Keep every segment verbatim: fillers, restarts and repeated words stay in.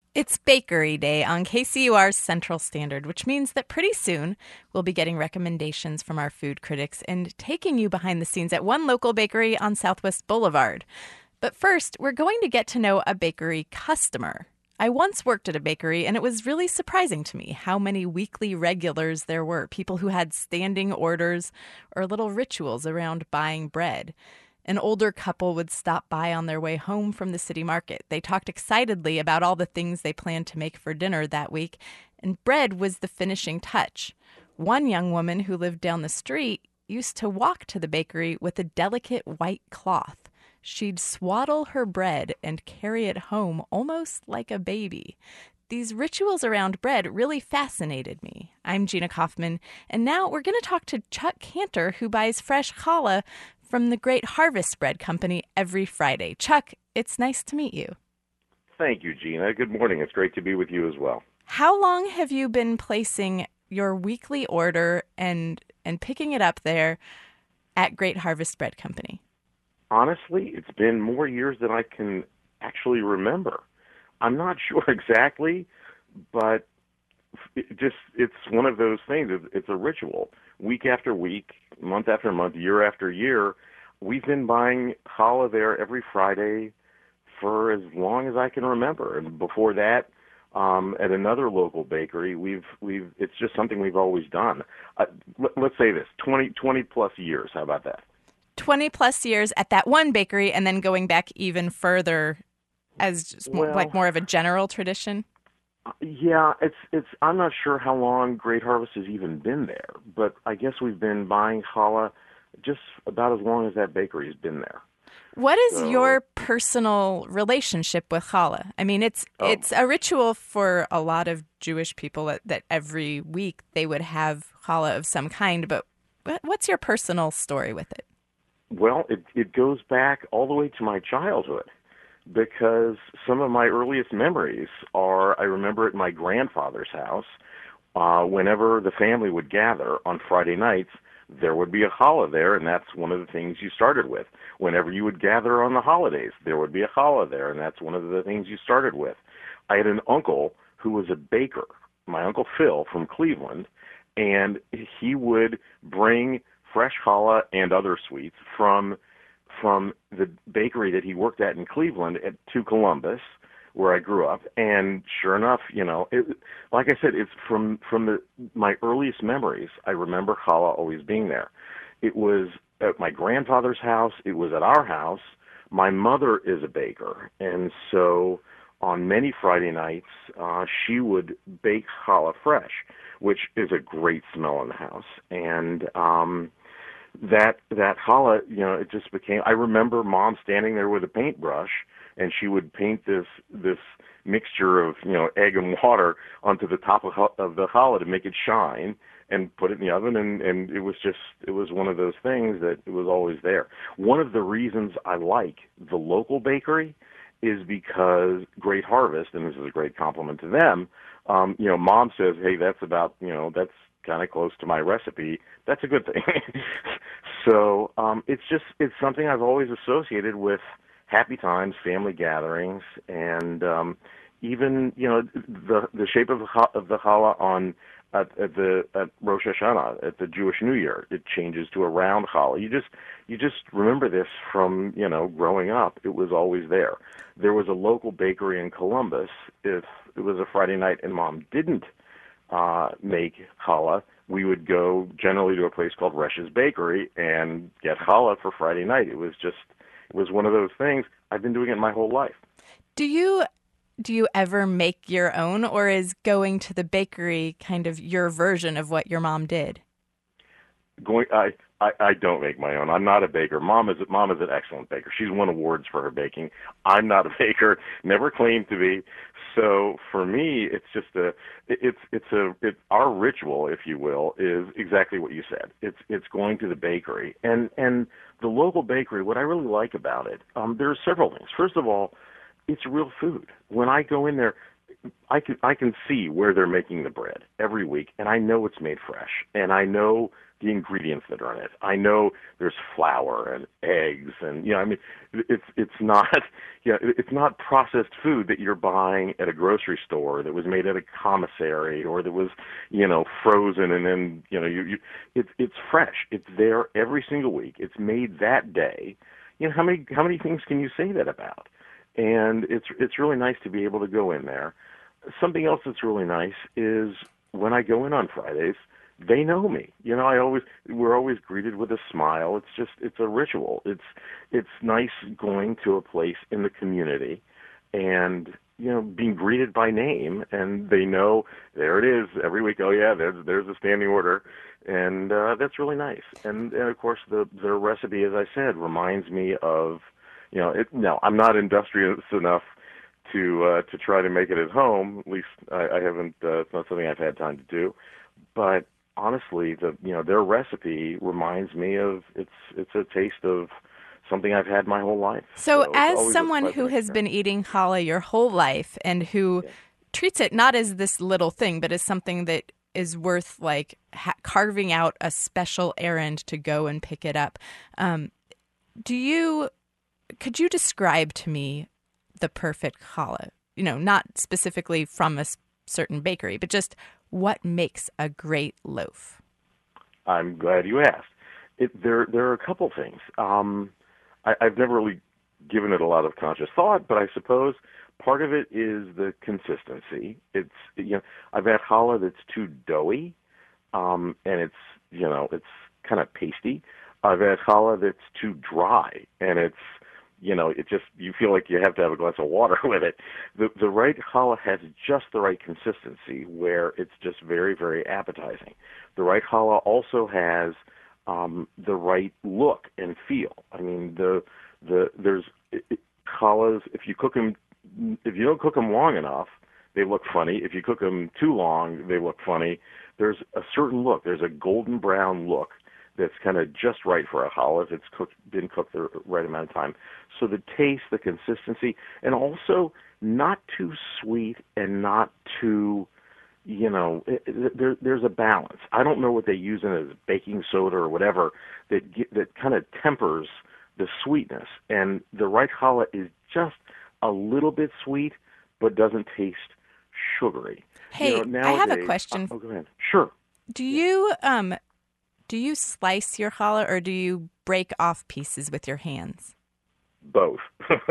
It's Bakery Day on K C U R's Central Standard, which means that pretty soon we'll be getting recommendations from our food critics and taking you behind the scenes at one local bakery on Southwest Boulevard. But first, we're going to get to know a bakery customer. I once worked at a bakery, and it was really surprising to me how many weekly regulars there were, people who had standing orders or little rituals around buying bread. An older couple would stop by on their way home from the city market. They talked excitedly about all the things they planned to make for dinner that week, and bread was the finishing touch. One young woman who lived down the street used to walk to the bakery with a delicate white cloth. She'd swaddle her bread and carry it home almost like a baby. These rituals around bread really fascinated me. I'm Gina Kaufman, and now we're going to talk to Chuck Cantor, who buys fresh challah from the Great Harvest Bread Company every Friday. Chuck, it's nice to meet you. Thank you, Gina. Good morning. It's great to be with you as well. How long have you been placing your weekly order and and picking it up there at Great Harvest Bread Company? Honestly, it's been more years than I can actually remember. I'm not sure exactly, but it just it's one of those things. It's a ritual. Week after week, month after month, year after year, we've been buying challah there every Friday for as long as I can remember. And before that, um, at another local bakery, we've we've it's just something we've always done. Uh, let, let's say this: twenty, twenty plus years. How about that? twenty plus years at that one bakery, and then going back even further as just mo- like Well, more of a general tradition? yeah, it's it's. I'm not sure how long Great Harvest has even been there, but I guess we've been buying challah just about as long as that bakery has been there. What is So, your personal relationship with challah? I mean, it's oh, it's a ritual for a lot of Jewish people that, that every week they would have challah of some kind, but what- what's your personal story with it? well, it it goes back all the way to my childhood because some of my earliest memories are I remember at my grandfather's house. Uh, whenever the family would gather on Friday nights, there would be a challah there, and that's one of the things you started with. Whenever you would gather on the holidays, there would be a challah there, and that's one of the things you started with. I had an uncle who was a baker, my Uncle Phil from Cleveland, and he would bring fresh challah and other sweets from from the bakery that he worked at in Cleveland at, to Columbus, where I grew up. And sure enough, you know, it, like I said, it's from from the my earliest memories. I remember challah always being there. It was at my grandfather's house. It was at our house. My mother is a baker, and so on many Friday nights, uh, she would bake challah fresh, which is a great smell in the house. And um, that that challah, you know, it just became. I remember Mom standing there with a paintbrush, and she would paint this this mixture of you know egg and water onto the top of, ho- of the challah to make it shine, and put it in the oven, and and it was just it was one of those things that it was always there. One of the reasons I like the local bakery is because Great Harvest, and this is a great compliment to them. Um, you know, Mom says, "Hey, that's about you know that's kind of close to my recipe." That's a good thing. So um, it's just it's something I've always associated with happy times, family gatherings, and um, even you know the the shape of the cha- of the challah on at, at the at Rosh Hashanah at the Jewish New Year. It changes to a round challah. You just you just remember this from you know growing up. It was always there. There was a local bakery in Columbus. If it was a Friday night and Mom didn't uh, make challah, we would go generally to a place called Resh's Bakery and get challah for Friday night. It was just, it was one of those things. I've been doing it my whole life. Do you do you ever make your own, or is going to the bakery kind of your version of what your mom did? Going, I, I, I don't make my own. I'm not a baker. Mom is, Mom is an excellent baker. She's won awards for her baking. I'm not a baker. Never claimed to be. So for me, it's just a, it's, it's a, it, our ritual, if you will, is exactly what you said. It's, it's going to the bakery and and the local bakery. What I really like about it, um, there are several things. First of all, it's real food. When I go in there, I can I can see where they're making the bread every week, and I know it's made fresh, and I know the ingredients that are in it. I know there's flour and eggs, and you know, I mean, it's it's not, you know, it's not processed food that you're buying at a grocery store that was made at a commissary or that was, you know, frozen and then, you know, you, you it's it's fresh. It's there every single week. It's made that day. You know, how many how many things can you say that about? And it's it's really nice to be able to go in there. Something else that's really nice is when I go in on Fridays, they know me. You know, I always we're always greeted with a smile. It's just it's a ritual. It's it's nice going to a place in the community and, you know, being greeted by name, and they know there it is every week. Oh yeah, there's there's a standing order, and uh, that's really nice. And and of course the the recipe, as I said, reminds me of, you know, it, no, I'm not industrious enough to uh, to try to make it at home. At least I, I haven't. Uh, it's not something I've had time to do, but honestly, the you know their recipe reminds me of it's it's a taste of something I've had my whole life. So, so as someone who has experience. been eating challah your whole life and who yeah. treats it not as this little thing, but as something that is worth like ha- carving out a special errand to go and pick it up, um, do you? Could you describe to me the perfect challah? You know, not specifically from a certain bakery, but just what makes a great loaf? I'm glad you asked. It, there, there are a couple things. Um, I, I've never really given it a lot of conscious thought, but I suppose part of it is the consistency. It's you know, I've had challah that's too doughy, um, and it's you know, it's kind of pasty. I've had challah that's too dry, and it's you know, it just, you feel like you have to have a glass of water with it. The the right challah has just the right consistency where it's just very, very appetizing. The right challah also has um, the right look and feel. I mean, the the there's it, it, challahs, if you cook them, if you don't cook them long enough, they look funny. If you cook them too long, they look funny. There's a certain look. There's a golden brown look that's kind of just right for a challah if it's cooked, been cooked the right amount of time. So the taste, the consistency, and also not too sweet and not too, you know, it, it, there, there's a balance. I don't know what they use in it as baking soda or whatever that that kind of tempers the sweetness. And the right challah is just a little bit sweet, but doesn't taste sugary. Hey, you know, nowadays, I have a question. Oh, go ahead. Sure. Do you um? Do you slice your challah or do you break off pieces with your hands? Both.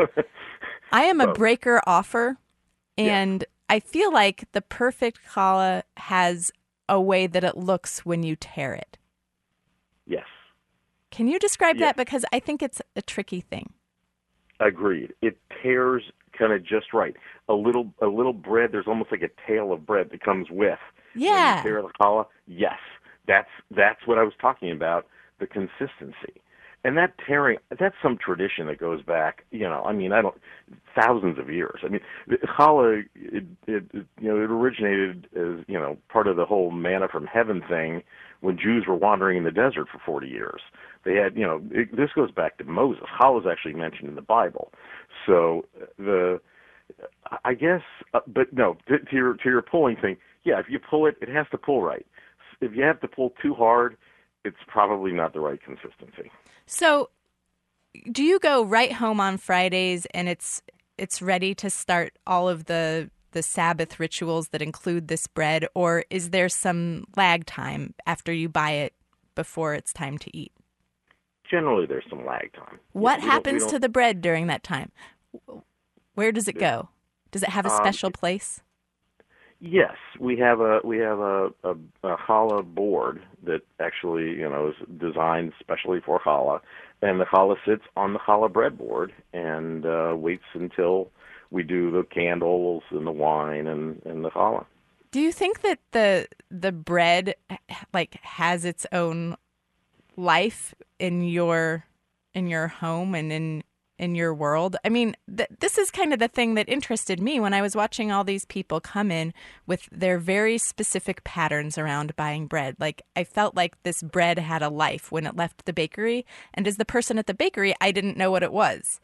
I am Both. a breaker offer, and yes. I feel like the perfect challah has a way that it looks when you tear it. Yes. Can you describe yes. that? Because I think it's a tricky thing. Agreed. It tears kind of just right. A little, a little bread. There's almost like a tail of bread that comes with. Yeah. When you tear the challah. Yes. That's that's what I was talking about, the consistency. And that tearing, that's some tradition that goes back, you know, I mean, I don't, thousands of years. I mean, challah, it, it, it, you know, it originated as, you know, part of the whole manna from heaven thing when Jews were wandering in the desert for forty years. They had, you know, it, this goes back to Moses. Challah is actually mentioned in the Bible. So the, I guess, uh, but no, to, to your to your pulling thing, yeah, if you pull it, it has to pull right. If you have to pull too hard, it's probably not the right consistency. So do you go right home on Fridays and it's it's ready to start all of the, the Sabbath rituals that include this bread, or is there some lag time after you buy it before it's time to eat? Generally, there's some lag time. What yeah, happens to the bread during that time? Where does it go? Does it have a special um, place? Yes, we have a we have a, a, a challah board that actually you know is designed specially for challah, and the challah sits on the challah breadboard and uh, waits until we do the candles and the wine and, and the challah. Do you think that the the bread like has its own life in your in your home and in in your world? I mean, th- this is kind of the thing that interested me when I was watching all these people come in with their very specific patterns around buying bread. Like, I felt like this bread had a life when it left the bakery. And as the person at the bakery, I didn't know what it was.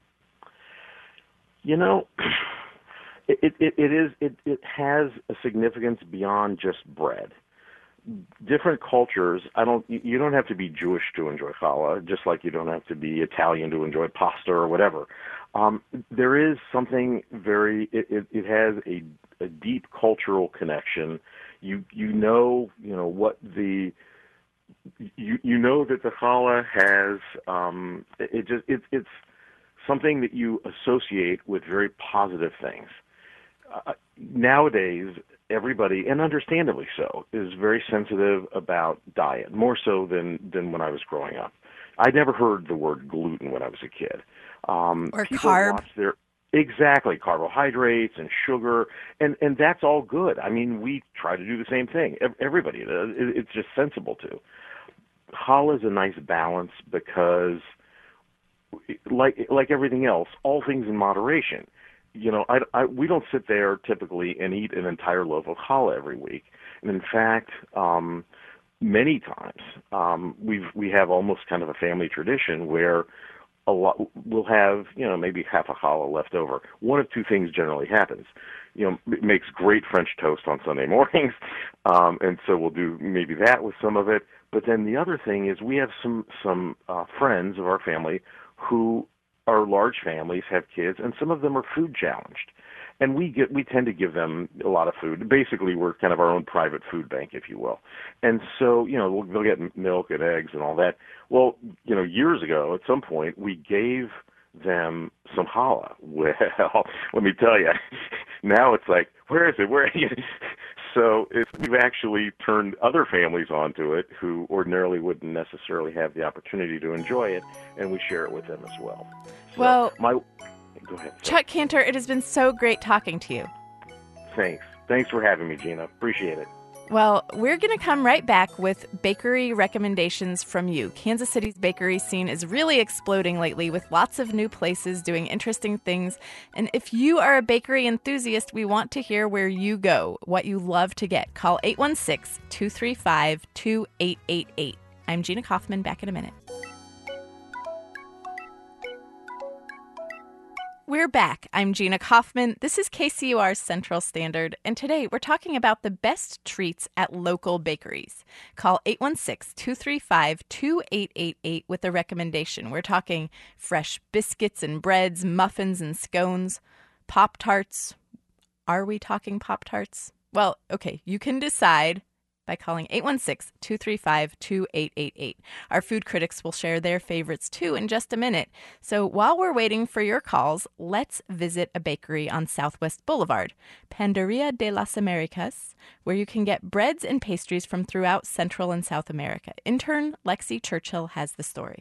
You know, it, it, it is, it, it has a significance beyond just bread. different cultures, I don't, you don't have to be Jewish to enjoy challah, just like you don't have to be Italian to enjoy pasta or whatever. Um, there is something very, it, it, it has a, a deep cultural connection. You, you know, you know, what the, you, you know that the challah has, um, it just, it, it's something that you associate with very positive things. Uh, nowadays, everybody, and understandably so, is very sensitive about diet, more so than, than when I was growing up. I'd never heard the word gluten when I was a kid. Um, or people carb. Watch their, exactly, carbohydrates and sugar, and, and that's all good. I mean, we try to do the same thing. Everybody does. It's just sensible to. Challah is a nice balance because, like like everything else, all things in moderation. You know, I, I, we don't sit there typically and eat an entire loaf of challah every week. And in fact, um, many times um, we've we have almost kind of a family tradition where a lot we'll have you know maybe half a challah left over. One of two things generally happens. You know, it makes great French toast on Sunday mornings, um, and so we'll do maybe that with some of it. But then the other thing is we have some some uh, friends of our family who are large families, have kids, and some of them are food challenged. And we get we tend to give them a lot of food. Basically, we're kind of our own private food bank, if you will. And so, you know, they'll get milk and eggs and all that. Well, you know, years ago, at some point, we gave them some challah. Well, let me tell you, now it's like, where is it? Where? So it's, we've actually turned other families onto it who ordinarily wouldn't necessarily have the opportunity to enjoy it, and we share it with them as well. So well, my, go ahead. Chuck Cantor, it has been so great talking to you. Thanks. Thanks for having me, Gina. Appreciate it. Well, we're going to come right back with bakery recommendations from you. Kansas City's bakery scene is really exploding lately with lots of new places doing interesting things. And if you are a bakery enthusiast, we want to hear where you go, what you love to get. Call eight one six, two three five, two eight eight eight. I'm Gina Kaufman, back in a minute. We're back. I'm Gina Kaufman. This is K C U R's Central Standard, and today we're talking about the best treats at local bakeries. Call eight one six, two three five, two eight eight eight with a recommendation. We're talking fresh biscuits and breads, muffins and scones, Pop-Tarts. Are we talking Pop-Tarts? Well, okay, you can decide by calling eight one six, two three five, two eight eight eight. Our food critics will share their favorites too in just a minute. So while we're waiting for your calls, let's visit a bakery on Southwest Boulevard, Panderia de las Americas, where you can get breads and pastries from throughout Central and South America. Intern Lexi Churchill has the story.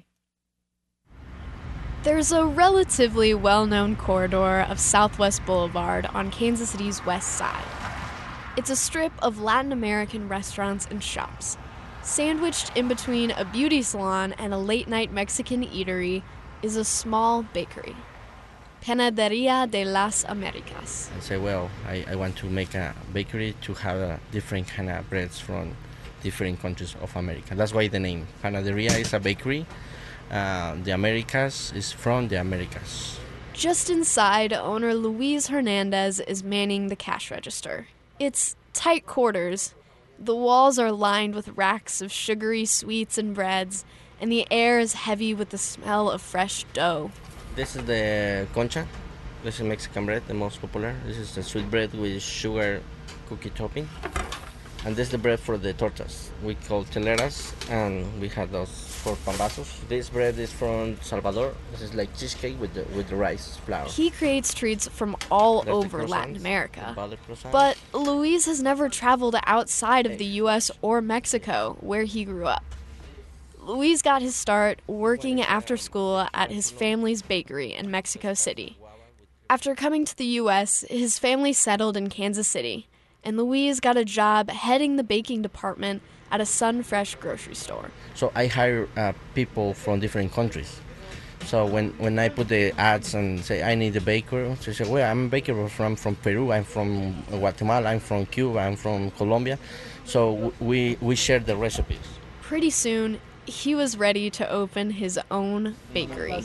There's a relatively well-known corridor of Southwest Boulevard on Kansas City's west side. It's a strip of Latin American restaurants and shops. Sandwiched in between a beauty salon and a late-night Mexican eatery is a small bakery. Panaderia de las Americas. I say, well, I, I want to make a bakery to have a different kind of breads from different countries of America. That's why the name. Panaderia is a bakery. Uh, the Americas is from the Americas. Just inside, owner Luis Hernandez is manning the cash register. It's tight quarters. The walls are lined with racks of sugary sweets and breads, and the air is heavy with the smell of fresh dough. This is the concha. This is Mexican bread, the most popular. This is the sweet bread with sugar cookie topping. And this is the bread for the tortas. We call teleras, and we have those for pambazos. This bread is from Salvador. This is like cheesecake with the, with the rice flour. He creates treats from all There's over Latin America. But But Luis has never traveled outside of the U S or Mexico, where he grew up. Luis got his start working after school at his family's bakery in Mexico City. After coming to the U S, his family settled in Kansas City, and Luis got a job heading the baking department at a Sunfresh grocery store. So I hire uh, people from different countries. So when, when I put the ads and say I need a baker, so I say, well, I'm a baker from, from Peru, I'm from Guatemala, I'm from Cuba, I'm from Colombia. So we, we share the recipes. Pretty soon, he was ready to open his own bakery.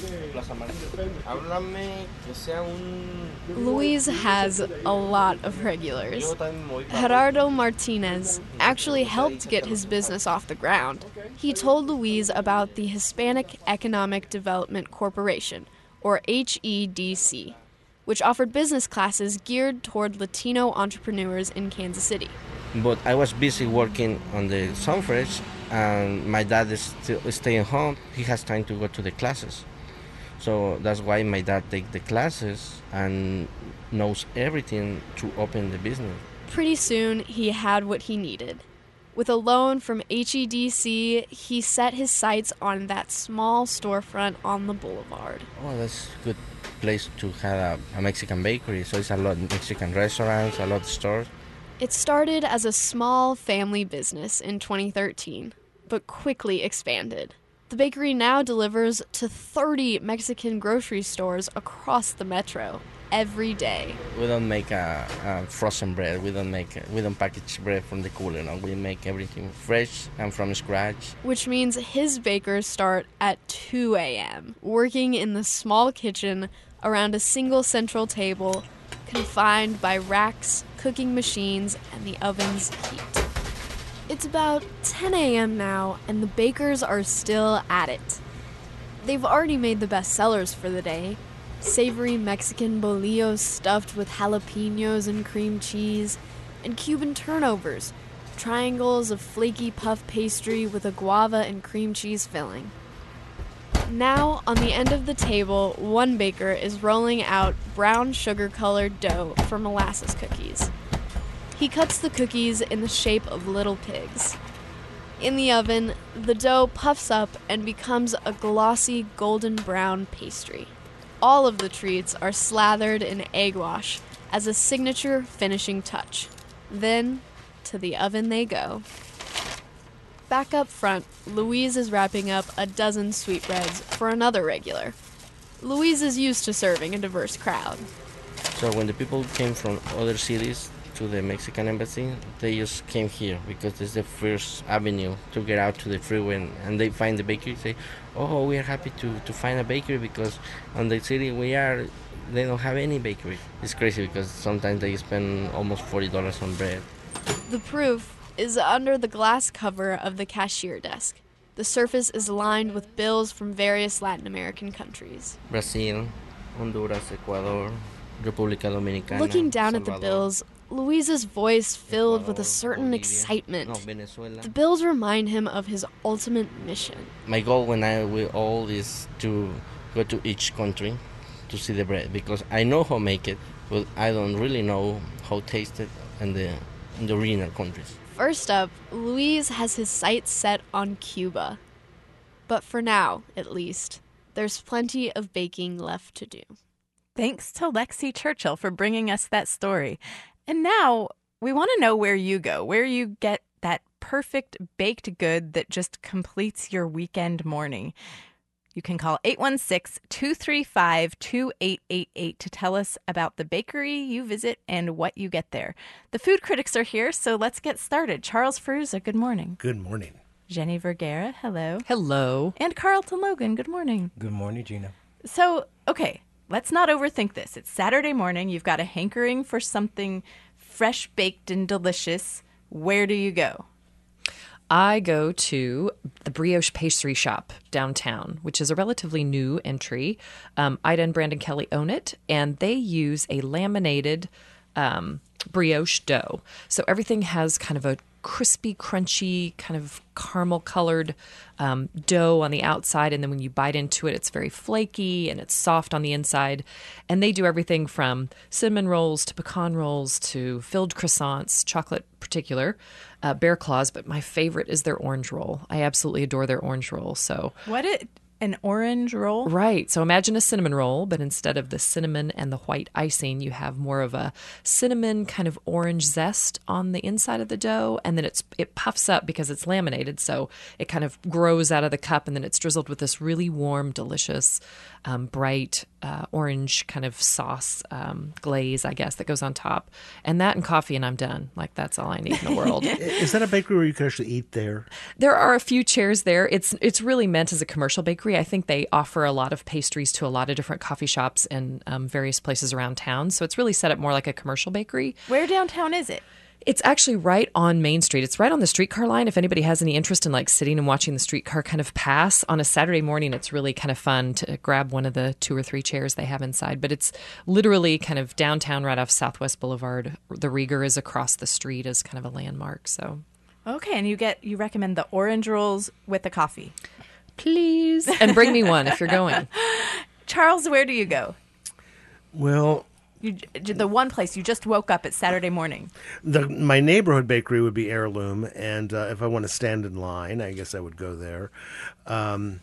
Luis has a lot of regulars. Gerardo Martinez actually helped get his business off the ground. He told Luis about the Hispanic Economic Development Corporation, or H E D C, which offered business classes geared toward Latino entrepreneurs in Kansas City. But I was busy working on the Sunfresh, and my dad is still staying home. He has time to go to the classes. So that's why my dad takes the classes and knows everything to open the business. Pretty soon, he had what he needed. With a loan from H E D C, he set his sights on that small storefront on the boulevard. Oh, that's a good place to have a, a Mexican bakery. So it's a lot of Mexican restaurants, a lot of stores. It started as a small family business in twenty thirteen, but quickly expanded. The bakery now delivers to thirty Mexican grocery stores across the metro every day. We don't make a, a frozen bread. We don't make a, we don't package bread from the cooler. No, we make everything fresh and from scratch. Which means his bakers start at two a.m., working in the small kitchen around a single central table, confined by racks, cooking machines, and the oven's heat. It's about ten a.m. now, and the bakers are still at it. They've already made the best sellers for the day. Savory Mexican bolillos stuffed with jalapenos and cream cheese, and Cuban turnovers, triangles of flaky puff pastry with a guava and cream cheese filling. Now, on the end of the table, one baker is rolling out brown sugar-colored dough for molasses cookies. He cuts the cookies in the shape of little pigs. In the oven, the dough puffs up and becomes a glossy golden brown pastry. All of the treats are slathered in egg wash as a signature finishing touch. Then, to the oven they go. Back up front, Louise is wrapping up a dozen sweetbreads for another regular. Louise is used to serving a diverse crowd. So when the people came from other cities to the Mexican embassy, they just came here because it's the first avenue to get out to the freeway, and they find the bakery, say, oh, we are happy to, to find a bakery because on the city we are, they don't have any bakery. It's crazy because sometimes they spend almost forty dollars on bread. The proof is under the glass cover of the cashier desk. The surface is lined with bills from various Latin American countries. Brazil, Honduras, Ecuador, República Dominicana. Looking down Salvador, at the bills, Luis's voice filled Ecuador, with a certain Bolivia, excitement. No, Venezuela. The bills remind him of his ultimate mission. My goal when I will all is to go to each country to see the bread because I know how to make it, but I don't really know how to taste it in the in the original countries. First up, Luis has his sights set on Cuba. But for now, at least, there's plenty of baking left to do. Thanks to Lexi Churchill for bringing us that story. And now we want to know where you go, where you get that perfect baked good that just completes your weekend morning. You can call eight one six, two three five, two eight eight eight to tell us about the bakery you visit and what you get there. The food critics are here, so let's get started. Charles Ferruza, good morning. Good morning. Jenny Vergara, hello. Hello. And Carlton Logan, good morning. Good morning, Gina. So, okay, let's not overthink this. It's Saturday morning. You've got a hankering for something fresh baked and delicious. Where do you go? I go to the Brioche Pastry Shop downtown, which is a relatively new entry. Um, Ida and Brandon Kelly own it, and they use a laminated um, brioche dough. So everything has kind of a crispy, crunchy, kind of caramel-colored um, dough on the outside, and then when you bite into it, it's very flaky and it's soft on the inside. And they do everything from cinnamon rolls to pecan rolls to filled croissants, chocolate particular, uh, bear claws, but my favorite is their orange roll. I absolutely adore their orange roll. So What it An orange roll? Right. So imagine a cinnamon roll, but instead of the cinnamon and the white icing, you have more of a cinnamon kind of orange zest on the inside of the dough. And then it's it puffs up because it's laminated. So it kind of grows out of the cup, and then it's drizzled with this really warm, delicious, um, bright uh, orange kind of sauce um, glaze, I guess, that goes on top. And that and coffee, and I'm done. Like, that's all I need in the world. Is that a bakery where you can actually eat there? There are a few chairs there. It's it's really meant as a commercial bakery. I think they offer a lot of pastries to a lot of different coffee shops and um, various places around town. So it's really set up more like a commercial bakery. Where downtown is it? It's actually right on Main Street. It's right on the streetcar line. If anybody has any interest in like sitting and watching the streetcar kind of pass on a Saturday morning, it's really kind of fun to grab one of the two or three chairs they have inside. But it's literally kind of downtown right off Southwest Boulevard. The Rieger is across the street as kind of a landmark. So, okay, and you get you recommend the orange rolls with the coffee. Please. And bring me one if you're going. Charles, where do you go? Well, You, the one place you just woke up at Saturday morning. the, my neighborhood bakery would be Heirloom, and uh, if I want to stand in line, I guess I would go there. Um,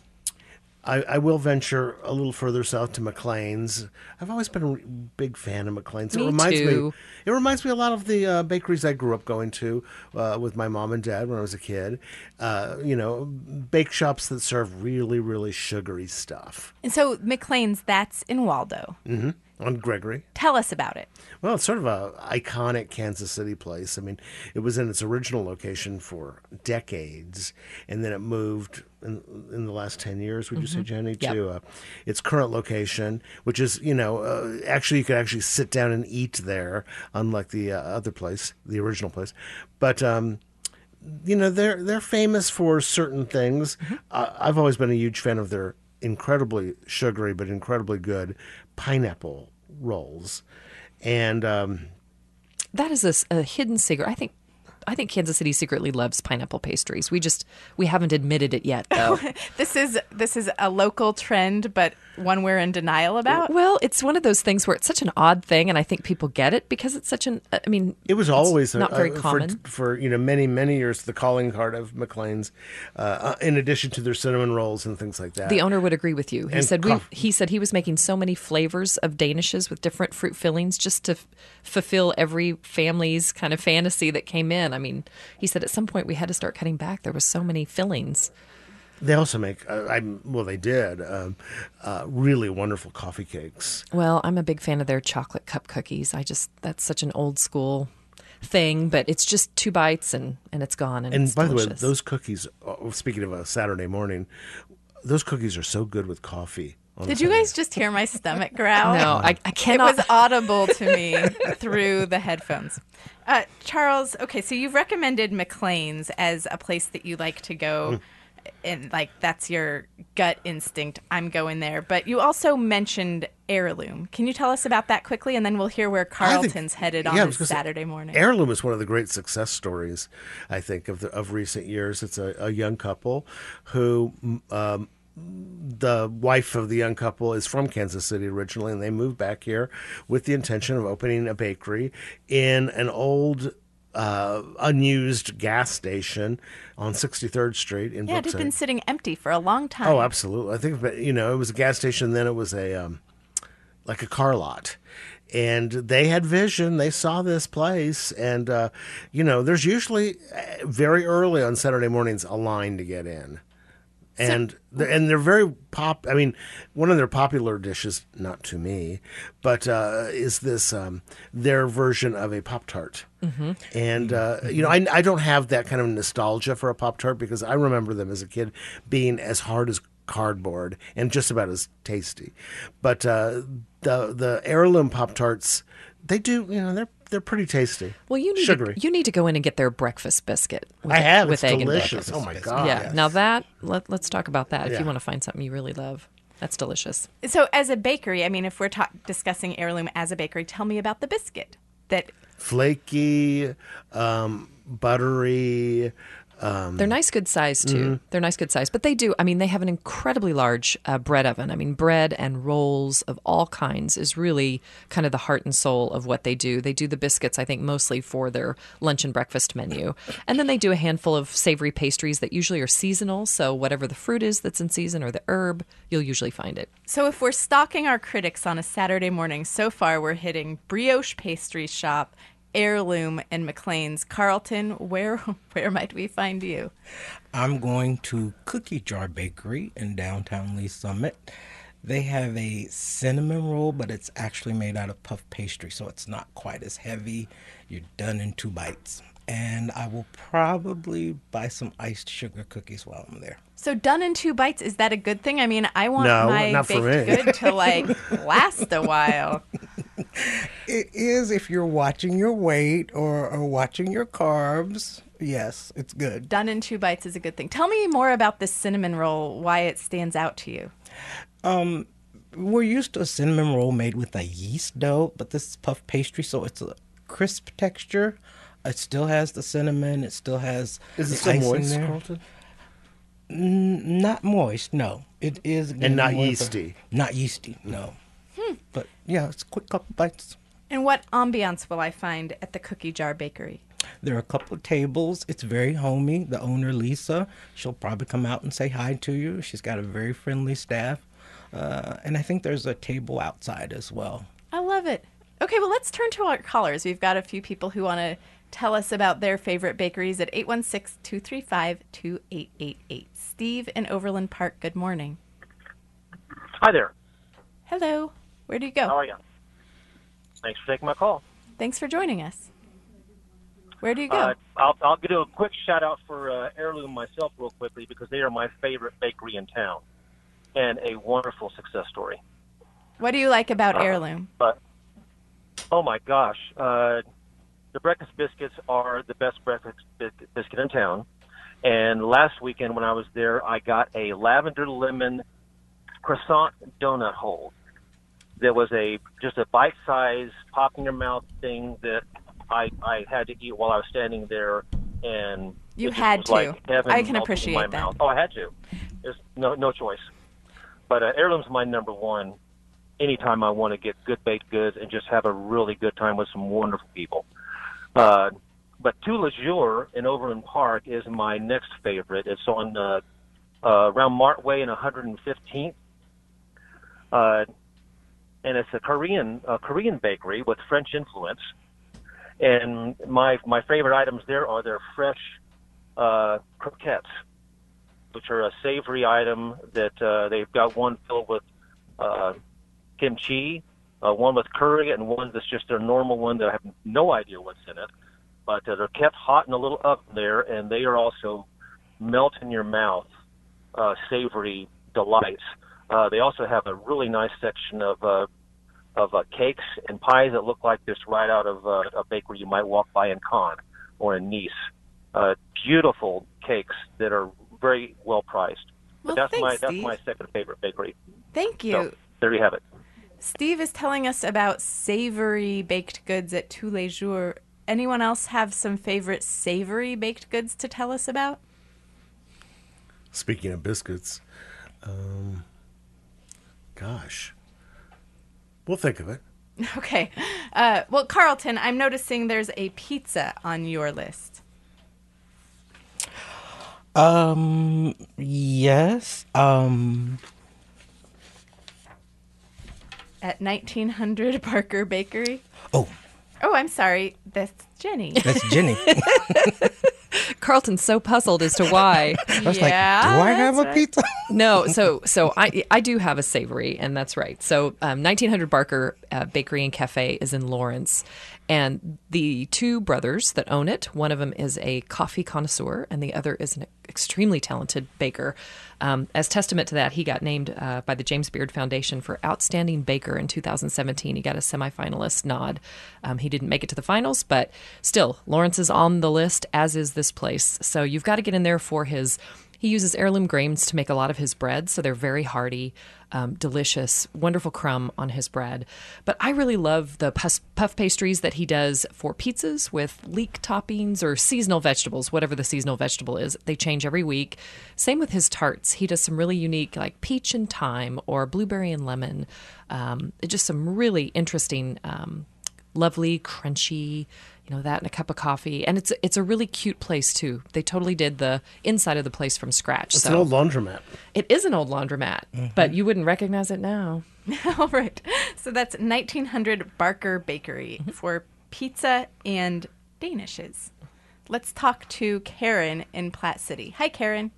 I, I will venture a little further south to McLean's. I've always been a big fan of McLean's. Me it reminds too. me. It reminds me a lot of the uh, bakeries I grew up going to uh, with my mom and dad when I was a kid. Uh, you know, bake shops that serve really, really sugary stuff. And so McLean's, that's in Waldo. Mm-hmm. On Gregory. Tell us about it. Well, it's sort of a iconic Kansas City place. I mean, it was in its original location for decades, and then it moved in, in the last ten years, would you say, Jenny, Yep. to uh, its current location, which is, you know, uh, actually you could actually sit down and eat there, unlike the uh, other place, the original place. But, um, you know, they're, they're famous for certain things. Mm-hmm. Uh, I've always been a huge fan of their incredibly sugary but incredibly good pineapple rolls. And um, that is a, s- a hidden secret. I think I think Kansas City secretly loves pineapple pastries. We just we haven't admitted it yet, though. This is this is a local trend, but one we're in denial about. Well, it's one of those things where it's such an odd thing, and I think people get it because it's such an. I mean, it was always it's not a, very a, common for, for you know many many years the calling card of McLean's. Uh, in addition to their cinnamon rolls and things like that. The owner would agree with you. He And said we, coffee. he said he was making so many flavors of Danishes with different fruit fillings just to f- fulfill every family's kind of fantasy that came in. I mean, he said at some point we had to start cutting back. There was so many fillings. They also make, uh, I'm, well, they did, um, uh, really wonderful coffee cakes. Well, I'm a big fan of their chocolate cup cookies. I just, that's such an old school thing, but it's just two bites and, and it's gone. And, And it's by delicious. the way, those cookies, uh, speaking of a Saturday morning, those cookies are so good with coffee. on Did a you Saturday. guys just hear my stomach growl? No, I, I It cannot. was audible to me through the headphones. Uh, Charles, okay, so you've recommended McLean's as a place that you like to go, and like that's your gut instinct. I'm going there. But you also mentioned Heirloom. Can you tell us about that quickly, and then we'll hear where I think- Carlton's headed on yeah, I this was gonna say, Saturday morning. Heirloom is one of the great success stories, I think, of the, of recent years. It's a, a young couple who, um, the wife of the young couple is from Kansas City originally, and they moved back here with the intention of opening a bakery in an old, uh, unused gas station on sixty-third Street in yeah, it had Brookside. been sitting empty for a long time. Oh, absolutely. I think, but, you know, it was a gas station, then it was a um, like a car lot. And they had vision. They saw this place. And, uh, you know, there's usually uh, very early on Saturday mornings a line to get in. And they're, and they're very pop. I mean, one of their popular dishes, not to me, but uh, is this um, their version of a Pop-Tart. Mm-hmm. And, uh, you know, I, I don't have that kind of nostalgia for a Pop-Tart because I remember them as a kid being as hard as cardboard and just about as tasty. But uh, the the Heirloom Pop-Tarts, they do, you know, they're they're pretty tasty. well, you need sugary. to, you need to go in and get their breakfast biscuit. With, I have. with It's egg delicious. and Oh, bacon. my God. Yeah. yes. Now that let, let's talk about that. If Yeah. you want to find something you really love, that's delicious. So, as a bakery, I mean, if we're ta- discussing Heirloom as a bakery, tell me about the biscuit that Flaky, um, buttery, They're nice, good size, too. Mm-hmm. They're nice, good size. But they do, I mean, they have an incredibly large uh, bread oven. I mean, bread and rolls of all kinds is really kind of the heart and soul of what they do. They do the biscuits, I think, mostly for their lunch and breakfast menu. And then they do a handful of savory pastries that usually are seasonal. So whatever the fruit is that's in season or the herb, you'll usually find it. So if we're stalking our critics on a Saturday morning, so far we're hitting Brioche Pastry Shop, Heirloom, and McLean's. Carlton, where where might we find you? I'm going to Cookie Jar Bakery in downtown Lee Summit. They have a cinnamon roll, but it's actually made out of puff pastry, so it's not quite as heavy. You're done in two bites. And I will probably buy some iced sugar cookies while I'm there. So done in two bites, is that a good thing? I mean, I want No, my not for baked me. good to like last a while. It is if you're watching your weight or, or watching your carbs. Yes, it's good. Done in two bites is a good thing. Tell me more about this cinnamon roll, why it stands out to you. Um, we're used to a cinnamon roll made with a yeast dough, but this is puff pastry, so it's a crisp texture. It still has the cinnamon. It still has Is it the still ice in moist, there. Carlton? N- not moist, no. It is And not more of a- yeasty. Not yeasty, no. But yeah, it's a quick couple bites. And what ambiance will I find at the Cookie Jar Bakery? There are a couple of tables. It's very homey. The owner, Lisa, she'll probably come out and say hi to you. She's got a very friendly staff. Uh, and I think there's a table outside as well. I love it. Okay, well, let's turn to our callers. We've got a few people who want to tell us about their favorite bakeries at eight one six, two three five, two eight eight eight. Steve in Overland Park, good morning. Hi there. Hello. Where do you How go? are you? Thanks for taking my call. Thanks for joining us. Where do you go? Uh, I'll, I'll give a quick shout out for uh, Heirloom myself real quickly because they are my favorite bakery in town and a wonderful success story. What do you like about uh, Heirloom? But, oh my gosh, uh, the breakfast biscuits are the best breakfast bis- biscuit in town. And last weekend when I was there, I got a lavender lemon croissant donut hole. There was a just a bite-sized, pop-in-your-mouth thing that I I had to eat while I was standing there, and You it just had was to. like heaven I can melting in appreciate my that. mouth. Oh, I had to. There's no no choice. But uh, Heirloom's my number one. Anytime I want to get good baked goods and just have a really good time with some wonderful people. Uh, but Tout Le Jour in Overland Park is my next favorite. It's on uh, uh, around Martway and one hundred fifteenth. Uh, and it's a Korean a Korean bakery with French influence. And my my favorite items there are their fresh uh, croquettes, which are a savory item that uh, they've got one filled with uh, kimchi, uh, one with curry, and one that's just their normal one that I have no idea what's in it. But uh, they're kept hot in a little oven there, and they are also melt in your mouth uh, savory delights. Uh, they also have a really nice section of uh, of uh, cakes and pies that look like this right out of uh, a bakery you might walk by in Cannes or in Nice. Uh, beautiful cakes that are very well priced. Well, But that's thanks, my that's Steve. my second favorite bakery. Thank you. So there you have it. Steve is telling us about savory baked goods at Tous Les Jours. Anyone else have some favorite savory baked goods to tell us about? Speaking of biscuits, um, gosh, we'll think of it. Okay. Uh, well, Carlton, I'm noticing there's a pizza on your list. Um, yes. Um, At nineteen hundred Barker Bakery. oh, Oh, I'm sorry. That's Jenny. that's Jenny. Carlton's so puzzled as to why. I was Yeah, like, do I have that's a right. pizza? No, so so I I do have a savory, and that's right. So um, nineteen hundred Barker uh, Bakery and Cafe is in Lawrence, and the two brothers that own it, one of them is a coffee connoisseur, and the other is an extremely talented baker. Um, as testament to that, he got named uh, by the James Beard Foundation for Outstanding Baker in two thousand seventeen. He got a semifinalist nod. Um, he didn't make it to the finals, but still, Lawrence is on the list, as is this place. So you've got to get in there for his He uses heirloom grains to make a lot of his breads, so they're very hearty, um, delicious, wonderful crumb on his bread. But I really love the puff, puff pastries that he does for pizzas with leek toppings or seasonal vegetables, whatever the seasonal vegetable is. They change every week. Same with his tarts. He does some really unique, like peach and thyme or blueberry and lemon. Um, just some really interesting, um, lovely, crunchy, you know, that and a cup of coffee. And it's it's a really cute place, too. They totally did the inside of the place from scratch. It's so an old laundromat. It is an old laundromat, mm-hmm. but you wouldn't recognize it now. All right. So that's nineteen hundred Barker Bakery mm-hmm. for pizza and Danishes. Let's talk to Karen in Platte City. Hi, Karen.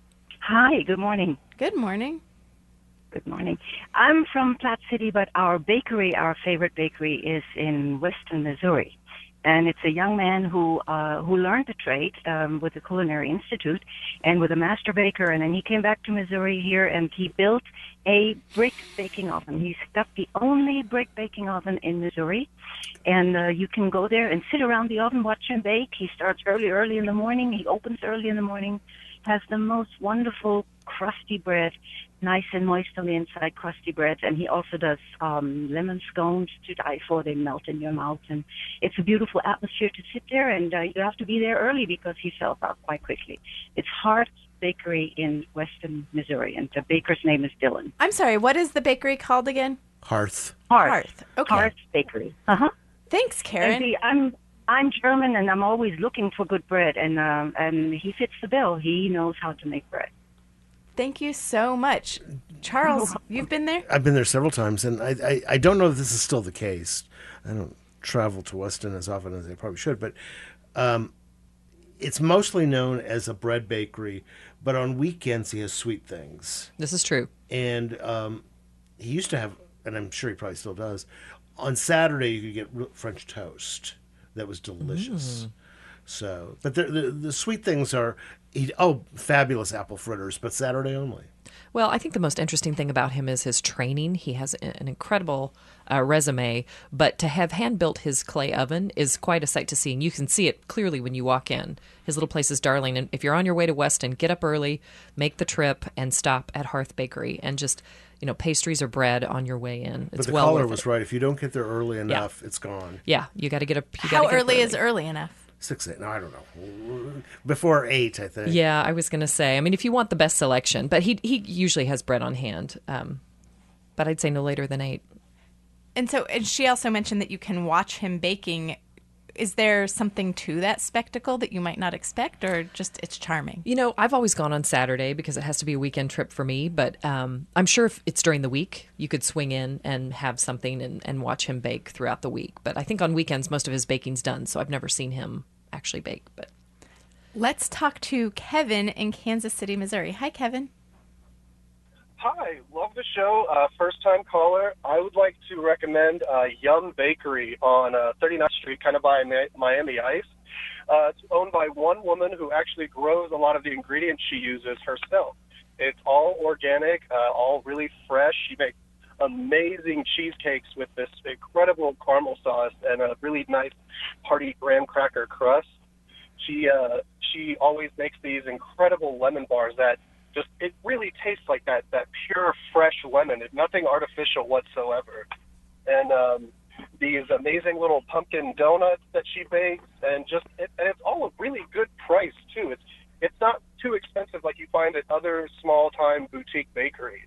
Hi, good morning. Good morning. Good morning. I'm from Platte City, but our bakery, our favorite bakery, is in Weston, Missouri. And it's a young man who uh, who learned the trade um, with the Culinary Institute and with a master baker. And then he came back to Missouri here, and he built a brick baking oven. He's got the only brick baking oven in Missouri. And uh, you can go there and sit around the oven, watch him bake. He starts early, early in the morning. He opens early in the morning, has the most wonderful crusty bread, nice and moist on the inside, crusty bread. And he also does um, lemon scones to die for. They melt in your mouth. And it's a beautiful atmosphere to sit there, and uh, you have to be there early because he sells out quite quickly. It's Hearth Bakery in Weston, Missouri, and the baker's name is Dylan. I'm sorry, what is the bakery called again? Hearth. Hearth. Hearth. Okay. Hearth Bakery. Uh-huh. Thanks, Karen. And see, I'm I'm German, and I'm always looking for good bread, and um, and he fits the bill. He knows how to make bread. Thank you so much. Charles, you've been there? I've been there several times, and I, I, I don't know if this is still the case. I don't travel to Weston as often as I probably should, but um, it's mostly known as a bread bakery, but on weekends he has sweet things. This is true. And um, he used to have, and I'm sure he probably still does, on Saturday you could get French toast that was delicious. Mm. So, but the, the the sweet things are, oh, fabulous apple fritters, but Saturday only. Well, I think the most interesting thing about him is his training. He has an incredible uh, resume, but to have hand-built his clay oven is quite a sight to see, and you can see it clearly when you walk in. His little place is darling, and if you're on your way to Weston, get up early, make the trip, and stop at Hearth Bakery, and just, you know, pastries or bread on your way in. It's but the well caller worth was it. right. If you don't get there early enough, yeah. it's gone. Yeah, you got to get up. You How get early up is early enough? Six, eight. No, I don't know. Before eight, I think. Yeah, I was going to say. I mean, if you want the best selection, but he he usually has bread on hand. Um, but I'd say no later than eight. And so, and she also mentioned that you can watch him baking. Is there something to that spectacle that you might not expect, or just it's charming? You know, I've always gone on Saturday because it has to be a weekend trip for me, but um, I'm sure if it's during the week, you could swing in and have something and, and watch him bake throughout the week. But I think on weekends, most of his baking's done, so I've never seen him actually bake. But let's talk to Kevin in Kansas City, Missouri. Hi, Kevin. Hi, love the show. Uh, first-time caller. I would like to recommend uh, Yum Bakery on uh, thirty-ninth Street, kind of by Mi- Miami Ice. Uh, it's owned by one woman who actually grows a lot of the ingredients she uses herself. It's all organic, uh, all really fresh. She makes amazing cheesecakes with this incredible caramel sauce and a really nice hearty graham cracker crust. She uh, she always makes these incredible lemon bars that just, it really tastes like that, that pure, fresh lemon. It's nothing artificial whatsoever. And um, these amazing little pumpkin donuts that she bakes, and just, it, and it's all a really good price, too. It's it's not too expensive like you find at other small-time boutique bakeries.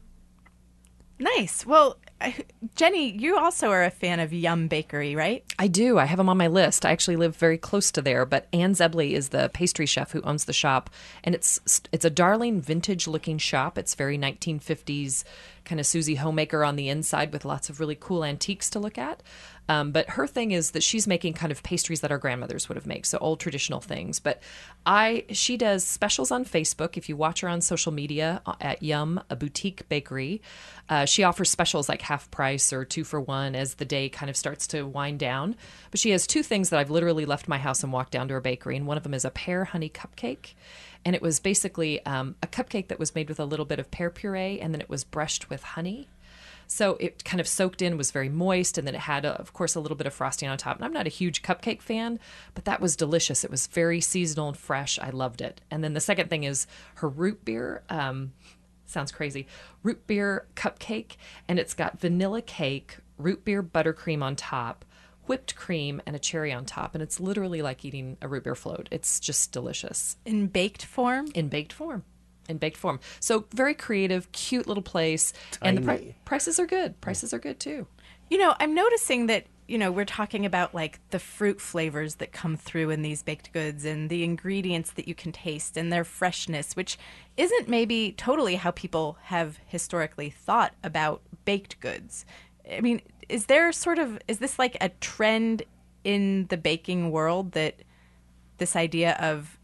Nice. Well, Jenny, you also are a fan of Yum Bakery, right? I do. I have them on my list. I actually live very close to there, but Ann Zebley is the pastry chef who owns the shop, and it's it's a darling vintage-looking shop. It's very nineteen fifties kind of Susie Homemaker on the inside with lots of really cool antiques to look at. Um, but her thing is that she's making kind of pastries that our grandmothers would have made, so old traditional things. But I, she does specials on Facebook. If you watch her on social media at Yum, a boutique bakery, uh, she offers specials like half price or two for one as the day kind of starts to wind down. But she has two things that I've literally left my house and walked down to her bakery, and one of them is a pear honey cupcake. And it was basically um, a cupcake that was made with a little bit of pear puree, and then it was brushed with honey. So it kind of soaked in, was very moist, and then it had, a, of course, a little bit of frosting on top. And I'm not a huge cupcake fan, but that was delicious. It was very seasonal and fresh. I loved it. And then the second thing is her root beer. Um, sounds crazy. Root beer cupcake, and it's got vanilla cake, root beer buttercream on top, whipped cream, and a cherry on top. And it's literally like eating a root beer float. It's just delicious. In baked form? In baked form. In baked form. So very creative, cute little place. Tiny. And the pri- prices are good. Prices are good too. You know, I'm noticing that, you know, we're talking about like the fruit flavors that come through in these baked goods and the ingredients that you can taste and their freshness, which isn't maybe totally how people have historically thought about baked goods. I mean, is there sort of, is this like a trend in the baking world, that this idea of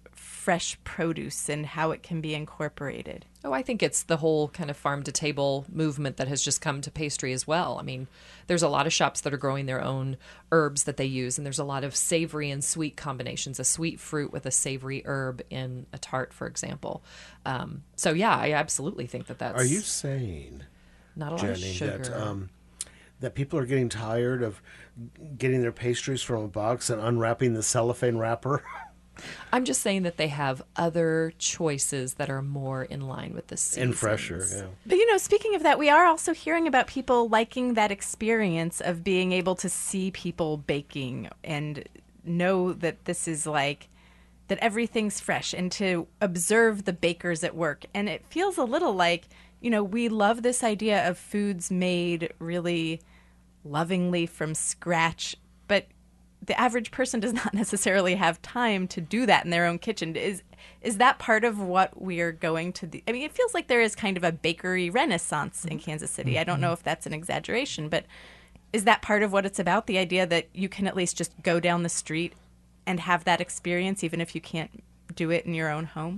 fresh produce and how it can be incorporated? Oh, I think it's the whole kind of farm to table movement that has just come to pastry as well. I mean, there's a lot of shops that are growing their own herbs that they use, and there's a lot of savory and sweet combinations, a sweet fruit with a savory herb in a tart, for example. Um, so yeah, I absolutely think that that's... Are you saying, not a lot Jenny, of sugar. that um, that people are getting tired of getting their pastries from a box and unwrapping the cellophane wrapper? I'm just saying that they have other choices that are more in line with the seasons. And fresher, yeah. But, you know, speaking of that, we are also hearing about people liking that experience of being able to see people baking and know that this is like, that everything's fresh, and to observe the bakers at work. And it feels a little like, you know, we love this idea of foods made really lovingly from scratch, but the average person does not necessarily have time to do that in their own kitchen. Is is that part of what we're going to do? I mean, it feels like there is kind of a bakery renaissance in Kansas City. Mm-hmm. I don't know if that's an exaggeration, but is that part of what it's about? The idea that you can at least just go down the street and have that experience, even if you can't do it in your own home?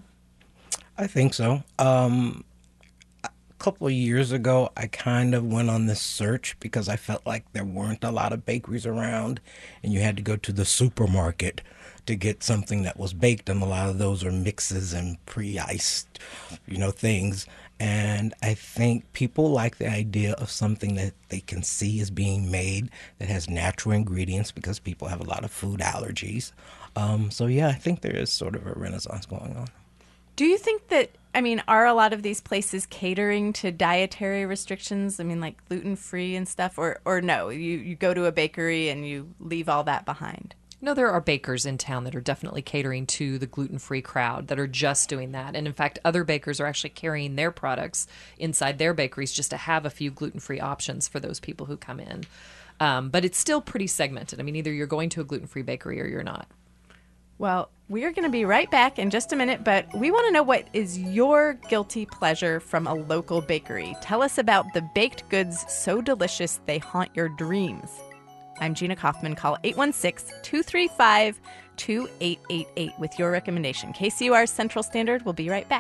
I think so. Um, a couple of years ago, I kind of went on this search because I felt like there weren't a lot of bakeries around, and you had to go to the supermarket to get something that was baked, and a lot of those are mixes and pre-iced, you know, things. And I think people like the idea of something that they can see is being made that has natural ingredients, because people have a lot of food allergies. Um, so, yeah, I think there is sort of a renaissance going on. Do you think that, I mean, are a lot of these places catering to dietary restrictions? I mean, like gluten-free and stuff, or, or no, you, you go to a bakery and you leave all that behind? No, there are bakers in town that are definitely catering to the gluten-free crowd, that are just doing that. And in fact, other bakers are actually carrying their products inside their bakeries just to have a few gluten-free options for those people who come in. Um, but it's still pretty segmented. I mean, either you're going to a gluten-free bakery or you're not. Well, we are going to be right back in just a minute, but we want to know, what is your guilty pleasure from a local bakery? Tell us about the baked goods so delicious they haunt your dreams. I'm Gina Kaufman. Call eight one six, two three five, two eight eight eight with your recommendation. K C U R Central Standard. We'll be right back.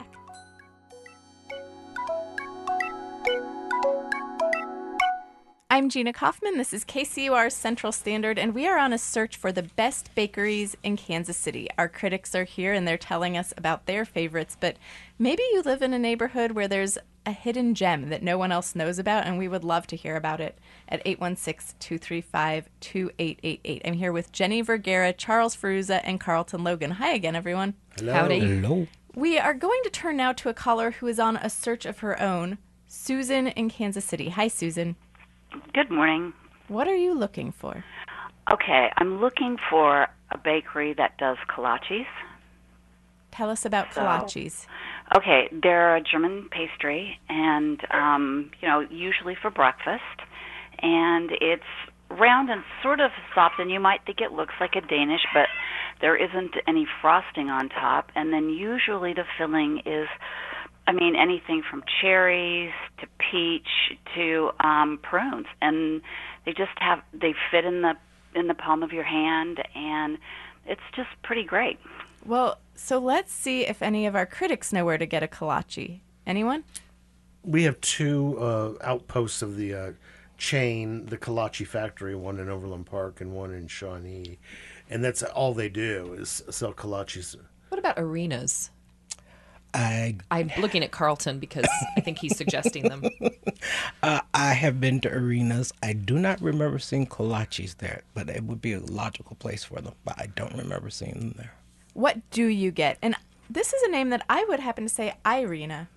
I'm Gina Kaufman. This is K C U R Central Standard, and we are on a search for the best bakeries in Kansas City. Our critics are here, and they're telling us about their favorites, but maybe you live in a neighborhood where there's a hidden gem that no one else knows about, and we would love to hear about it at eight one six, two three five, two eight eight eight. I'm here with Jenny Vergara, Charles Ferruza, and Carlton Logan. Hi again, everyone. Hello. Howdy. Hello. We are going to turn now to a caller who is on a search of her own, Susan in Kansas City. Hi, Susan. Good morning. What are you looking for? Okay, I'm looking for a bakery that does kolaches. Tell us about So- kolaches. Okay, they're a German pastry, and um, you know, usually for breakfast, and it's round and sort of soft, and you might think it looks like a Danish, but there isn't any frosting on top. And then usually the filling is, I mean, anything from cherries to peach to um, prunes, and they just have they fit in the in the palm of your hand, and it's just pretty great. Well, so let's see if any of our critics know where to get a kolache. Anyone? We have two uh, outposts of the uh, chain, the Kolache Factory, one in Overland Park and one in Shawnee. And that's all they do is sell kolaches. What about arenas? I I'm looking at Carlton because I think he's suggesting them. uh, I have been to Arenas. I do not remember seeing kolaches there, but it would be a logical place for them. But I don't remember seeing them there. What do you get? And this is a name that I would happen to say Irina.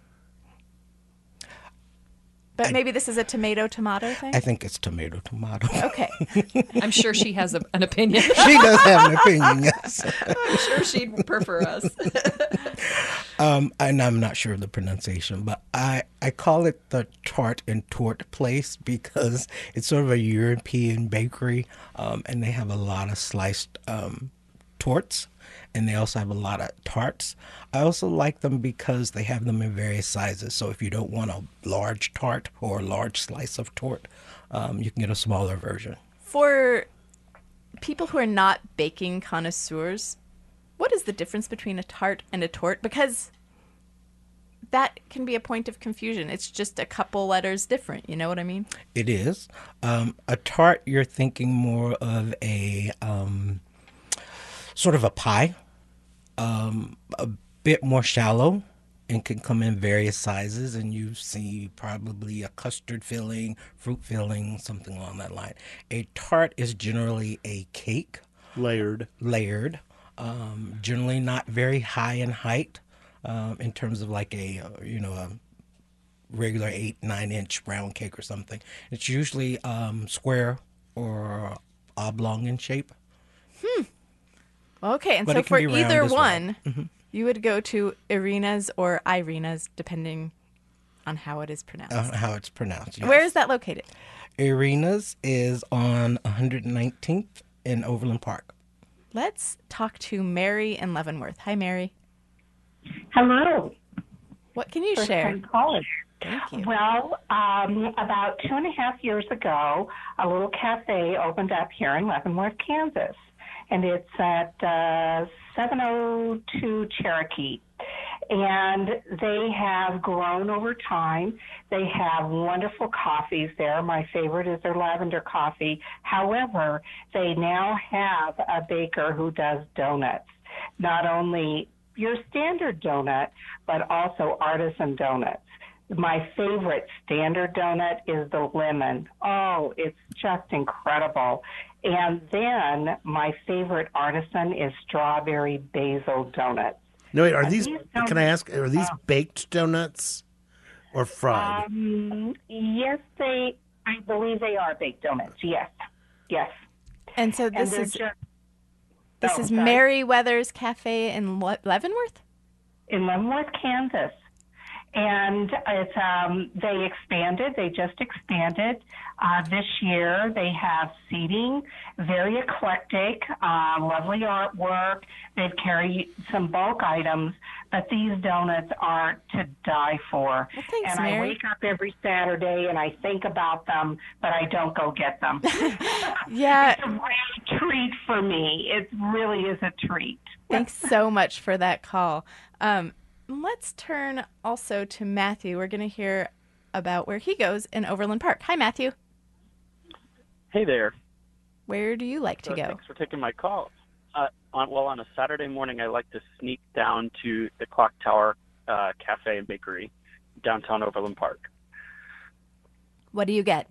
But I- maybe this is a tomato-tomato thing? I think it's tomato tomato. Okay. I'm sure she has a, an opinion. She does have an opinion, yes. I'm sure she'd prefer us. Um, and I'm not sure of the pronunciation, but I, I call it the Tart and Tort place because it's sort of a European bakery, um, and they have a lot of sliced um, torts, and they also have a lot of tarts. I also like them because they have them in various sizes. So if you don't want a large tart or a large slice of tort, um, you can get a smaller version. For people who are not baking connoisseurs, what is the difference between a tart and a tort? Because that can be a point of confusion. It's just a couple letters different. You know what I mean? It is. Um, a tart, you're thinking more of a um, sort of a pie, um, a bit more shallow, and can come in various sizes. And you see probably a custard filling, fruit filling, something along that line. A tart is generally a cake. Layered. Layered. Um, generally not very high in height um, in terms of like a, uh, you know, a regular eight, nine inch round cake or something. It's usually um, square or oblong in shape. Hmm. Okay, and But so it can for be round either as well. one, Mhm. you would go to Irina's or Irina's, depending on how it is pronounced. Uh, how it's pronounced. Yes. Where is that located? Irina's is on one hundred nineteenth in Overland Park. Let's talk to Mary in Leavenworth. Hi, Mary. Hello. What can you First share? time caller. Thank you. Well, um, about two and a half years ago, a little cafe opened up here in Leavenworth, Kansas, and it's at uh, seven oh two Cherokee. And they have grown over time. They have wonderful coffees there. My favorite is their lavender coffee. However, they now have a baker who does donuts. Not only your standard donut, but also artisan donuts. My favorite standard donut is the lemon. Oh, it's just incredible. And then my favorite artisan is strawberry basil donuts. No, wait, are And these, these can I ask, are these uh, baked donuts or fried? Um, yes, they, I believe they are baked donuts. Yes, yes. And so And this they're is just- this Oh, is sorry. Merryweather's Cafe in Le- Leavenworth? in Leavenworth, Kansas. And it's um, they expanded. They just expanded uh, this year. They have seating, very eclectic, uh, lovely artwork. They've carried some bulk items, but these donuts are to die for. Well, thanks, and I Mary. wake up every Saturday and I think about them, but I don't go get them. Yeah. It's a real treat for me. It really is a treat. Thanks so much for that call. Um, let's turn also to Matthew. We're going to hear about where he goes in Overland Park. Hi, Matthew. Hey there. Where do you like to So go? Thanks for taking my call. Uh, on, well, on a Saturday morning, I like to sneak down to the Clock Tower uh, Cafe and Bakery, downtown Overland Park. What do you get?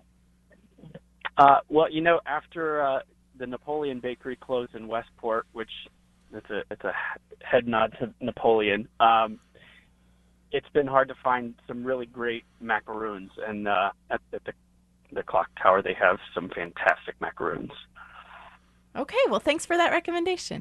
Uh, well, you know, after uh, the Napoleon Bakery closed in Westport, which it's a it's a head nod to Napoleon. Um, it's been hard to find some really great macaroons, and uh, at, at the the Clock Tower, they have some fantastic macaroons. Okay, well, thanks for that recommendation.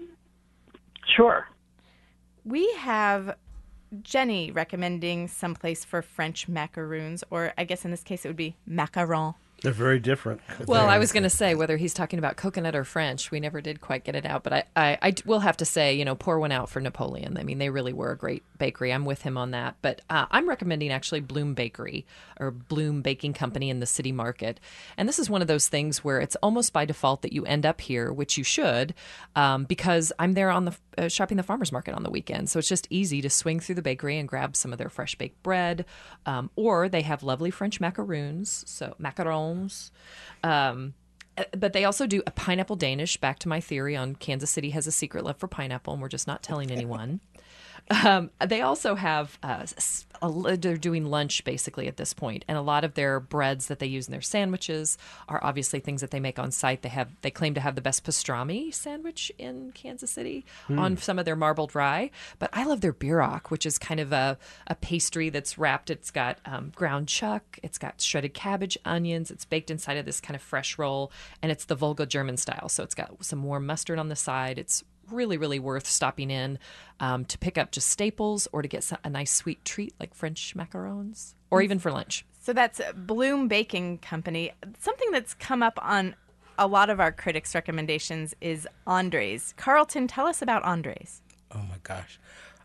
Sure. We have Jenny recommending someplace for French macaroons, or I guess in this case it would be macaron. They're very different. Well, I was going to say whether he's talking about coconut or French. We never did quite get it out, but I, I, I will have to say, you know, pour one out for Napoleon. I mean, they really were a great bakery. I'm with him on that. But uh, I'm recommending actually Bloom Bakery or Bloom Baking Company in the city market. And this is one of those things where it's almost by default that you end up here, which you should, um, because I'm there on the uh, shopping the farmers market on the weekend. So it's just easy to swing through the bakery and grab some of their fresh baked bread, um, or they have lovely French macaroons, so macarons. Um, but they also do a pineapple Danish. Back to my theory on Kansas City has a secret love for pineapple, and we're just not telling anyone. Um, they also have, uh, s- a, they're doing lunch basically at this point, and a lot of their breads that they use in their sandwiches are obviously things that they make on site. They have, they claim to have the best pastrami sandwich in Kansas City Hmm. on some of their marbled rye. But I love their bierock, which is kind of a, a pastry that's wrapped. It's got um, ground chuck, it's got shredded cabbage, onions. It's baked inside of this kind of fresh roll, and it's the Volga German style. So it's got some warm mustard on the side. It's really, really worth stopping in um, to pick up just staples or to get some, a nice sweet treat like French macarons or even for lunch. So that's Bloom Baking Company. Something that's come up on a lot of our critics' recommendations is Andres. Carlton, tell us about Andres. Oh my gosh.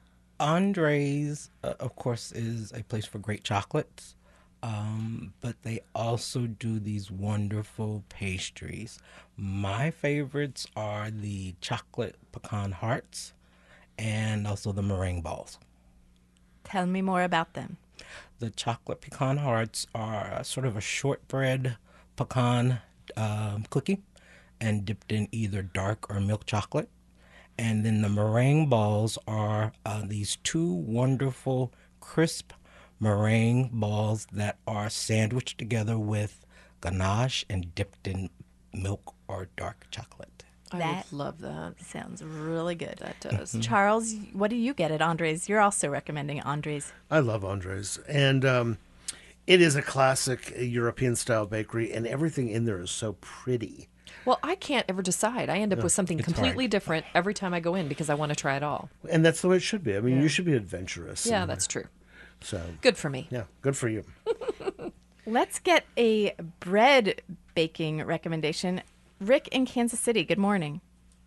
Andres, uh, of course, is a place for great chocolates. Um, but they also do these wonderful pastries. My favorites are the chocolate pecan hearts and also the meringue balls. Tell me more about them. The chocolate pecan hearts are sort of a shortbread pecan um, cookie and dipped in either dark or milk chocolate. And then the meringue balls are uh, these two wonderful crisp meringue balls that are sandwiched together with ganache and dipped in milk or dark chocolate. I That would love that. Sounds really good. That does. Mhm. Charles, what do you get at Andres? You're also recommending Andres. I love Andres. And um, it is a classic European-style bakery, and everything in there is so pretty. Well, I can't ever decide. I end up No, with something it's completely hard. different every time I go in because I want to try it all. And that's the way it should be. I mean, Yeah. you should be adventurous. Yeah, and- that's true. So Good for me. Yeah, good for you. Let's get a bread baking recommendation. Rick in Kansas City, good morning.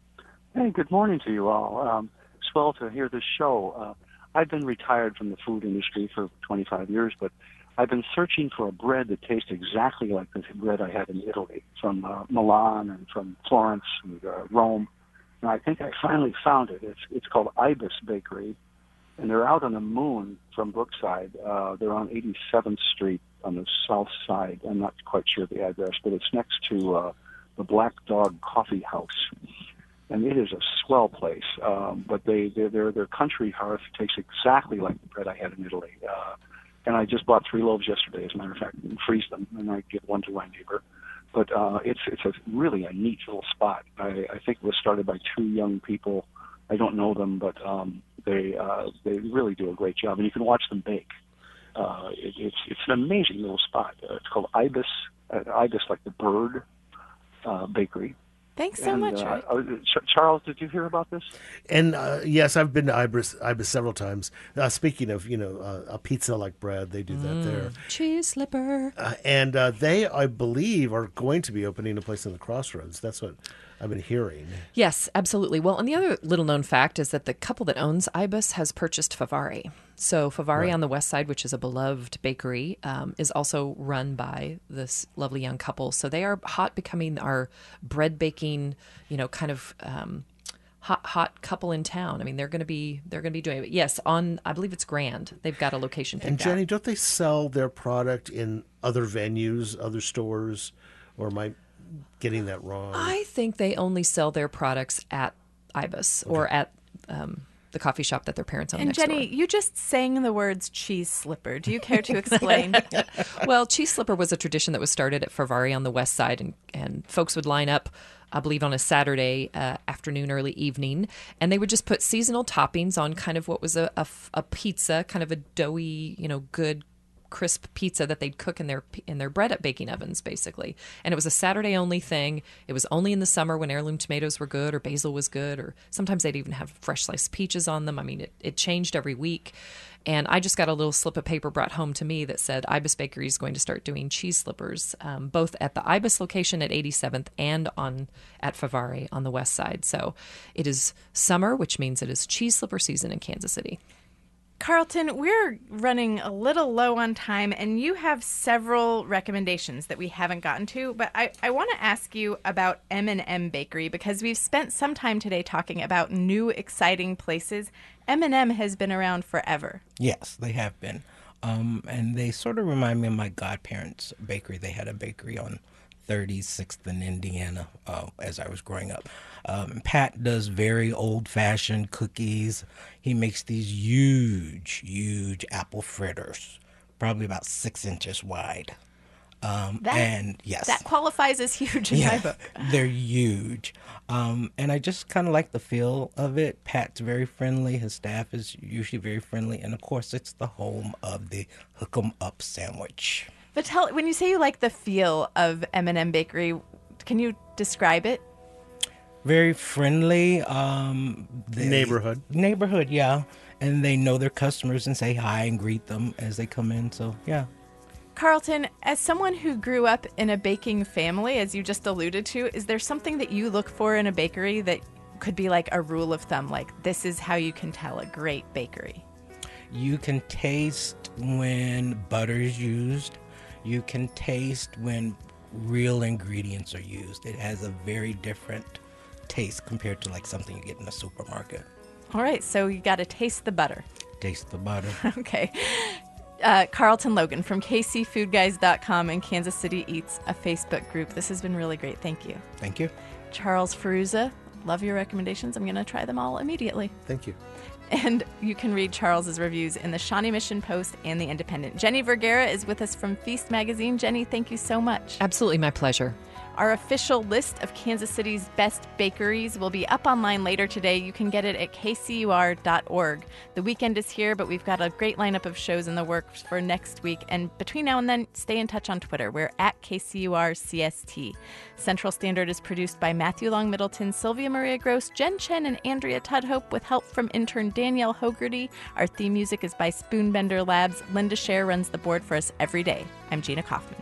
Hey, good morning to you all. Um, swell to hear this show. Uh, I've been retired from the food industry for twenty-five years, but I've been searching for a bread that tastes exactly like the bread I had in Italy, from uh, Milan and from Florence and uh, Rome. And I think I finally found it. It's it's called Ibis Bakery, and they're out on the Moon from Brookside. Uh, they're on eighty-seventh Street on the south side. I'm not quite sure of the address, but it's next to uh, the Black Dog Coffee House. And it is a swell place. Um, but they, they, their their country hearth tastes exactly like the bread I had in Italy. Uh, and I just bought three loaves yesterday, as a matter of fact, and freeze them, and I give one to my neighbor. But uh, it's it's a really a neat little spot. I, I think it was started by two young people. I don't know them, but um, they uh, they really do a great job, and you can watch them bake. Uh, it, it's it's an amazing little spot. Uh, it's called Ibis uh, Ibis, like the bird, uh, bakery. Thanks so And, much, uh, Rick. uh, Ch- Charles, did you hear about this? And uh, yes, I've been to Ibis, Ibis several times. Uh, speaking of, you know, uh, a pizza like bread, they do that there. Cheese slipper. Uh, and uh, they, I believe, are going to be opening a place in the Crossroads. That's what I've been hearing. Yes, absolutely. Well, and the other little known fact is that the couple that owns Ibis has purchased Favari. So Favari Right. on the west side, which is a beloved bakery, um, is also run by this lovely young couple. So they are hot becoming our bread baking, you know, kind of um, hot hot couple in town. I mean, they're going to be they're going to be doing it. Yes, on I believe it's Grand. They've got a location picked And Jenny, out. don't they sell their product in other venues, other stores, or am I getting that wrong? I think they only sell their products at Ibis or at um, the coffee shop that their parents own And next Jenny, door. you just sang the words cheese slipper. Do you care to explain? Well, cheese slipper was a tradition that was started at Favari on the west side, and, and folks would line up, I believe, on a Saturday uh, afternoon, early evening, and they would just put seasonal toppings on kind of what was a, a, a pizza, kind of a doughy, you know, good crisp pizza that they'd cook in their in their bread at baking ovens, basically. And it was a Saturday only thing. It was only in the summer when heirloom tomatoes were good or basil was good, or sometimes they'd even have fresh sliced peaches on them. I mean, it, it changed every week. And I just got a little slip of paper brought home to me that said Ibis Bakery is going to start doing cheese slippers, um, both at the Ibis location at eighty-seventh and on at Favari on the west side. So it is summer, which means it is cheese slipper season in Kansas City. Carlton, we're running a little low on time, and you have several recommendations that we haven't gotten to, but I, I want to ask you about M and M Bakery, because we've spent some time today talking about new, exciting places. M and M has been around forever. Yes, they have been. Um, and they sort of remind me of my godparents' bakery. They had a bakery on thirty-sixth and Indiana uh, as I was growing up. Um, Pat does very old-fashioned cookies. He makes these huge, huge apple fritters, probably about six inches wide. Um, That- and yes, That qualifies as huge in my book. they're huge. Um, and I just kind of like the feel of it. Pat's very friendly. His staff is usually very friendly. And of course, it's the home of the Hook 'em Up sandwich. But tell, when you say you like the feel of M and M Bakery, can you describe it? Very friendly. Um, they- Neighborhood. Neighborhood, yeah. And they know their customers and say hi and greet them as they come in. So, yeah. Carlton, as someone who grew up in a baking family, as you just alluded to, is there something that you look for in a bakery that could be like a rule of thumb, like this is how you can tell a great bakery? You can taste when butter is used. You can taste when real ingredients are used. It has a very different taste compared to like something you get in a supermarket. All right, so you got to taste the butter. Taste the butter. Okay. Uh, Carlton Logan from K C Food Guys dot com and Kansas City Eats, a Facebook group. This has been really great. Thank you. Thank you. Charles Ferruza, love your recommendations. I'm going to try them all immediately. Thank you. And you can read Charles's reviews in the Shawnee Mission Post and the Independent. Jenny Vergara is with us from Feast Magazine. Jenny, thank you so much. Absolutely, my pleasure. Our official list of Kansas City's best bakeries will be up online later today. You can get it at K C U R dot org. The weekend is here, but we've got a great lineup of shows in the works for next week. And between now and then, stay in touch on Twitter. We're at K C U R C S T. Central Standard is produced by Matthew Long Middleton, Sylvia Maria Gross, Jen Chen, and Andrea Tudhope with help from intern Danielle Hogarty. Our theme music is by Spoonbender Labs. Linda Scher runs the board for us every day. I'm Gina Kaufman.